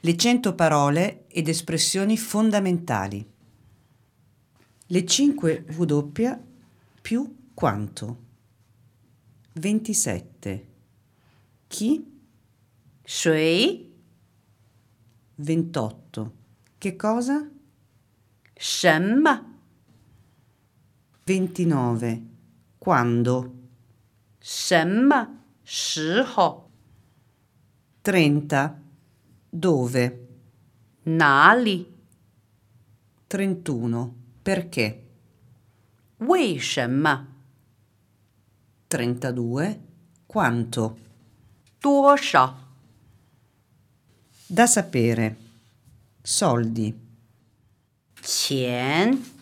Le 100 parole ed espressioni fondamentali. Le 5 W più quanto? 27. Chi? 谁 28. Che cosa? 什么 29. Quando? 什么时候 30. Dove? 哪里 31. Perché? 为什么 32. Quanto? 多少 Da sapere. Soldi. 钱